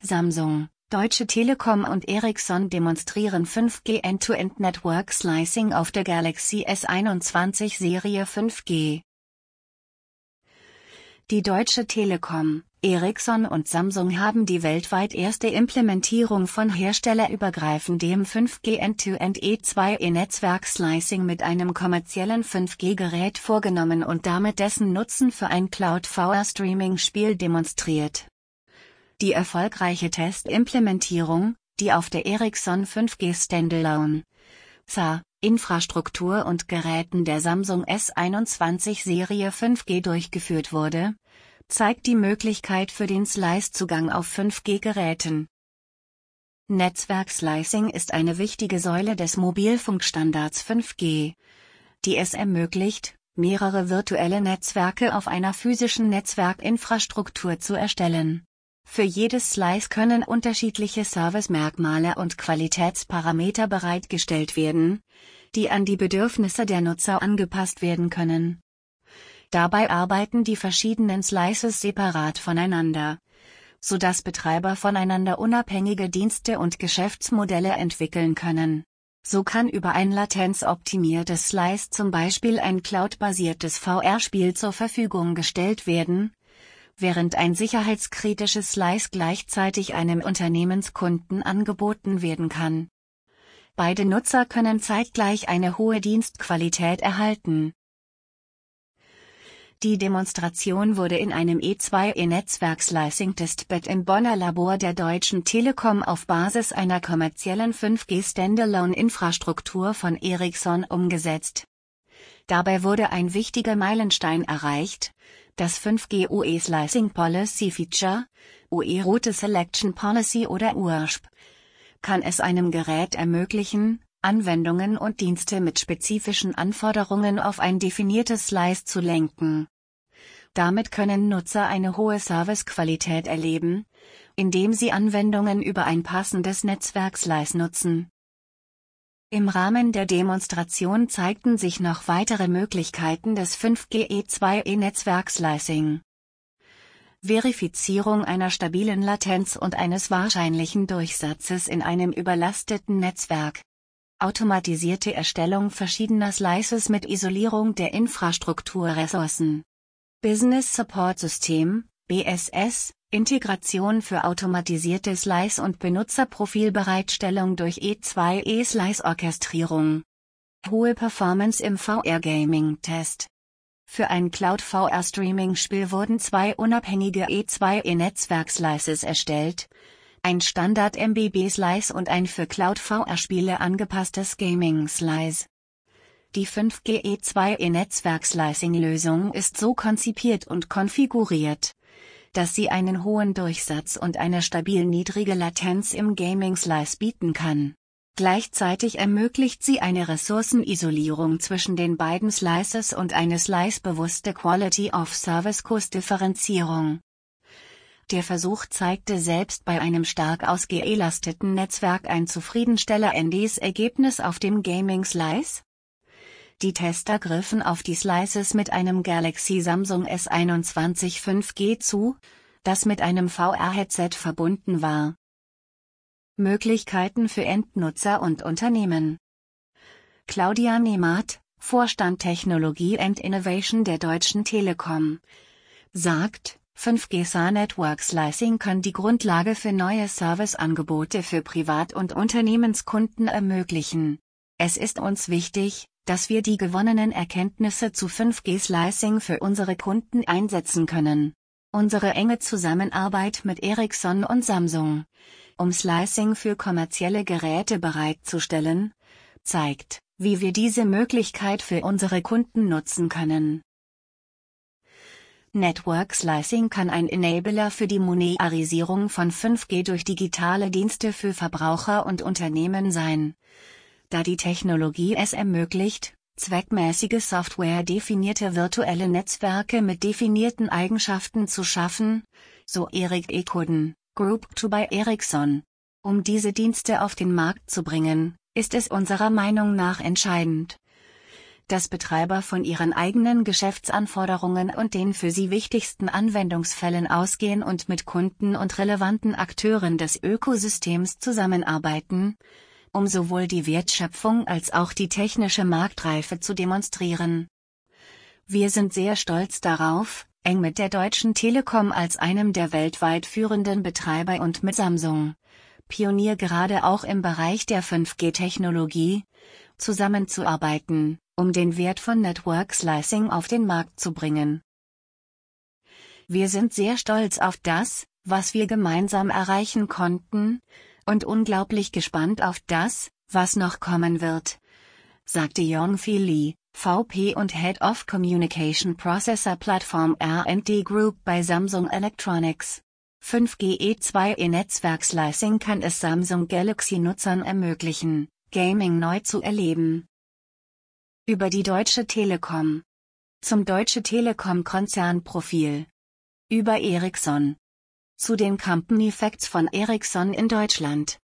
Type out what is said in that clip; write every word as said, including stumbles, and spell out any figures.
Samsung, Deutsche Telekom und Ericsson demonstrieren fünf G End-to-End Network Slicing auf der Galaxy S einundzwanzig Serie fünf G. Die Deutsche Telekom, Ericsson und Samsung haben die weltweit erste Implementierung von herstellerübergreifendem fünf G End-to-End E zwei E-Netzwerk-Slicing mit einem kommerziellen fünf G-Gerät vorgenommen und damit dessen Nutzen für ein Cloud-V R-Streaming-Spiel demonstriert. Die erfolgreiche Testimplementierung, die auf der Ericsson fünf G Standalone S A Infrastruktur und Geräten der Samsung S einundzwanzig Serie fünf G durchgeführt wurde, zeigt die Möglichkeit für den Slice-Zugang auf fünf G-Geräten. Netzwerk-Slicing ist eine wichtige Säule des Mobilfunkstandards fünf G, die es ermöglicht, mehrere virtuelle Netzwerke auf einer physischen Netzwerkinfrastruktur zu erstellen. Für jedes Slice können unterschiedliche Servicemerkmale und Qualitätsparameter bereitgestellt werden, die an die Bedürfnisse der Nutzer angepasst werden können. Dabei arbeiten die verschiedenen Slices separat voneinander, sodass Betreiber voneinander unabhängige Dienste und Geschäftsmodelle entwickeln können. So kann über ein latenzoptimiertes Slice zum Beispiel ein cloud-basiertes V R-Spiel zur Verfügung gestellt werden, während ein sicherheitskritisches Slice gleichzeitig einem Unternehmenskunden angeboten werden kann. Beide Nutzer können zeitgleich eine hohe Dienstqualität erhalten. Die Demonstration wurde in einem E zwei E-Netzwerk-Slicing-Testbed im Bonner Labor der Deutschen Telekom auf Basis einer kommerziellen fünf G Standalone-Infrastruktur von Ericsson umgesetzt. Dabei wurde ein wichtiger Meilenstein erreicht: das fünf G U E Slicing Policy Feature, U E Route Selection Policy oder U R S P, kann es einem Gerät ermöglichen, Anwendungen und Dienste mit spezifischen Anforderungen auf ein definiertes Slice zu lenken. Damit können Nutzer eine hohe Servicequalität erleben, indem sie Anwendungen über ein passendes Netzwerk-Slice nutzen. Im Rahmen der Demonstration zeigten sich noch weitere Möglichkeiten des fünf G E zwei E-Netzwerk-Slicing. Verifizierung einer stabilen Latenz und eines wahrscheinlichen Durchsatzes in einem überlasteten Netzwerk. Automatisierte Erstellung verschiedener Slices mit Isolierung der Infrastrukturressourcen. Business Support System, B S S, Integration für automatisierte Slice- und Benutzerprofilbereitstellung durch E zwei E-Slice-Orchestrierung. Hohe Performance im V R-Gaming-Test. Für ein Cloud-V R-Streaming-Spiel wurden zwei unabhängige E zwei E-Netzwerk-Slices erstellt, ein Standard-M B B-Slice und ein für Cloud-V R-Spiele angepasstes Gaming-Slice. Die fünf G E zwei E-Netzwerk-Slicing-Lösung ist so konzipiert und konfiguriert, dass sie einen hohen Durchsatz und eine stabil niedrige Latenz im Gaming-Slice bieten kann. Gleichzeitig ermöglicht sie eine Ressourcenisolierung zwischen den beiden Slices und eine slice-bewusste Quality-of-Service-Kursdifferenzierung. Der Versuch zeigte selbst bei einem stark ausgelasteten Netzwerk ein zufriedenstellendes Ergebnis auf dem Gaming-Slice. Die Tester griffen auf die Slices mit einem Galaxy Samsung S einundzwanzig fünf G zu, das mit einem V R-Headset verbunden war. Möglichkeiten für Endnutzer und Unternehmen. Claudia Nehmath, Vorstand Technologie and Innovation der Deutschen Telekom, sagt, fünf G S A Network Slicing kann die Grundlage für neue Serviceangebote für Privat- und Unternehmenskunden ermöglichen. Es ist uns wichtig, dass wir die gewonnenen Erkenntnisse zu fünf G Slicing für unsere Kunden einsetzen können. Unsere enge Zusammenarbeit mit Ericsson und Samsung, um Slicing für kommerzielle Geräte bereitzustellen, zeigt, wie wir diese Möglichkeit für unsere Kunden nutzen können. Network Slicing kann ein Enabler für die Monetarisierung von fünf G durch digitale Dienste für Verbraucher und Unternehmen sein, da die Technologie es ermöglicht, zweckmäßige Software-definierte virtuelle Netzwerke mit definierten Eigenschaften zu schaffen, so Erik Ekoden, Group zwei bei Ericsson. Um diese Dienste auf den Markt zu bringen, ist es unserer Meinung nach entscheidend, dass Betreiber von ihren eigenen Geschäftsanforderungen und den für sie wichtigsten Anwendungsfällen ausgehen und mit Kunden und relevanten Akteuren des Ökosystems zusammenarbeiten, um sowohl die Wertschöpfung als auch die technische Marktreife zu demonstrieren. Wir sind sehr stolz darauf, eng mit der Deutschen Telekom als einem der weltweit führenden Betreiber und mit Samsung, Pionier gerade auch im Bereich der fünf G-Technologie, zusammenzuarbeiten, um den Wert von Network Slicing auf den Markt zu bringen. Wir sind sehr stolz auf das, was wir gemeinsam erreichen konnten, und unglaublich gespannt auf das, was noch kommen wird, sagte Yongfei Lee, V P und Head of Communication Processor Platform R and D Group bei Samsung Electronics. fünf G E zwei E-Netzwerk-Slicing kann es Samsung Galaxy-Nutzern ermöglichen, Gaming neu zu erleben. Über die Deutsche Telekom. Zum Deutsche Telekom-Konzernprofil. Über Ericsson. Zu den Company Facts von Ericsson in Deutschland.